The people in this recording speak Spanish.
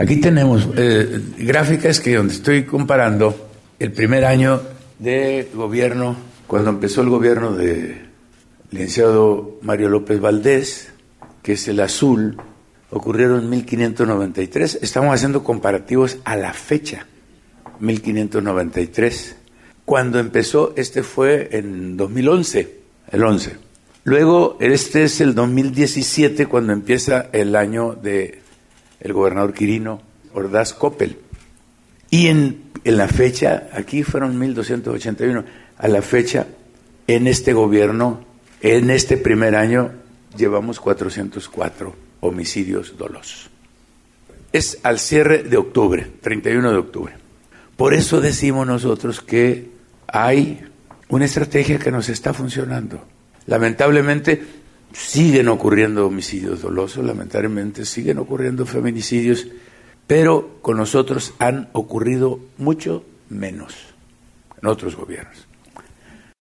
Aquí tenemos gráficas que donde estoy comparando el primer año de gobierno, cuando empezó el gobierno de licenciado Mario López Valdés, que es el azul, ocurrieron en 1593. Estamos haciendo comparativos a la fecha, 1593. Cuando empezó, este fue en 2011, el 11. Luego, este es el 2017, cuando empieza el año de el gobernador Quirino Ordaz Coppel. Y en la fecha, aquí fueron 1281, a la fecha, en este gobierno, en este primer año, llevamos 404 homicidios dolosos. Es al cierre de octubre, 31 de octubre. Por eso decimos nosotros que hay una estrategia que nos está funcionando. Lamentablemente siguen ocurriendo homicidios dolosos, lamentablemente siguen ocurriendo feminicidios, pero con nosotros han ocurrido mucho menos en otros gobiernos.